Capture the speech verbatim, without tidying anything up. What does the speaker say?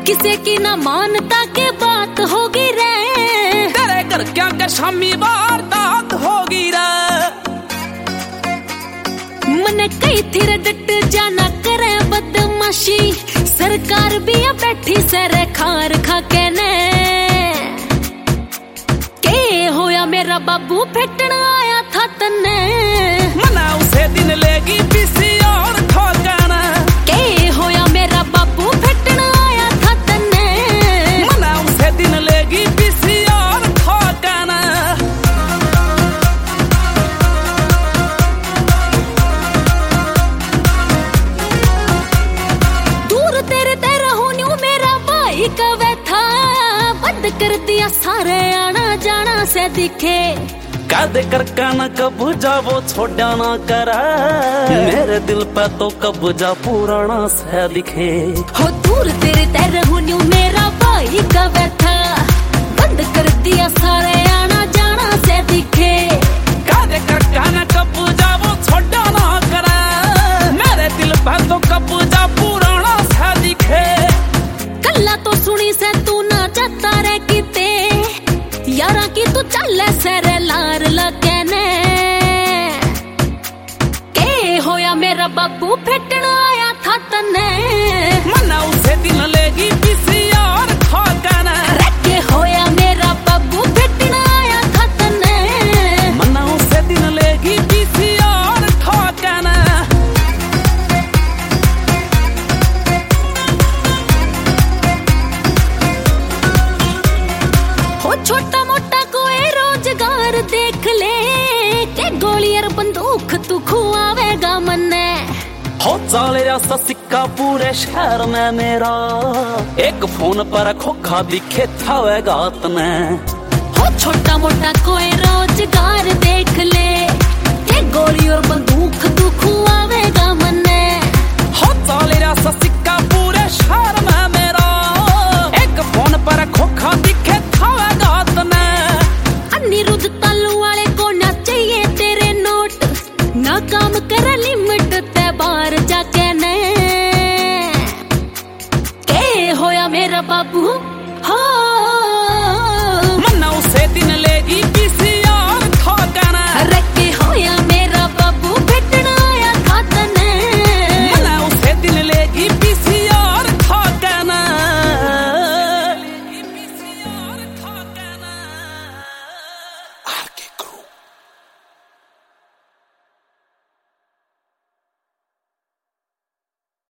किसे की ना मानता के बात होगी रे, तेरे घर क्या कर शामी वारदात होगी रे। मन कई थिर डट जाना करे बदमाशी, सरकार भी आ बैठी सरे खार खा के ने। के होया मेरा बाबू फेटन आया था तन्ने, मना उसे दिन लेगी पीसी और ठोकना। के होया मेरा बाबू फेटन आया था तन्ने, मना उसे दिन लेगी पीसी और ठोकना। दूर तेरे ते रहूं न्यू मेरा भाई कवे था, बंद कर दिया सारे आना जाना से दिखे। कादे कर काना कब्जा वो छोड़ा ना करा, मेरे दिल पे तो कब्जा पुराना से दिखे। हो दूर तेरे ते रहूं न्यू मेरा भाई कवे था, बंद कर दिया सारे आना जाना से दिखे। कादे कर काना कब्जा वो छोड़ा ना करा, मेरे दिल पे तो कब्जा पुराना से दिखे। कल्ला तो सुनी से तू ना जाता रे किते, यारा की तू चल सरे लार लगने। के होया मेरा बाबू फेटन आया था तन्ने, मना उसे दिन लेगी पीसी और ठोकना। के होया मेरा बाबू फेटन आया था तन्ने, मना उसे दिन लेगी पीसी और ठोकना। हो छोटा मोटा कोई रोजगार देख ले, के गोली और बंदूक तू खुआवेगा मन्ने। हो चाले जैसा सिक्का पूरे शहर में मेरा, एक फोन पर खोखा दिखे था वे गात ने। हो छोटा मोटा कोई रोजगार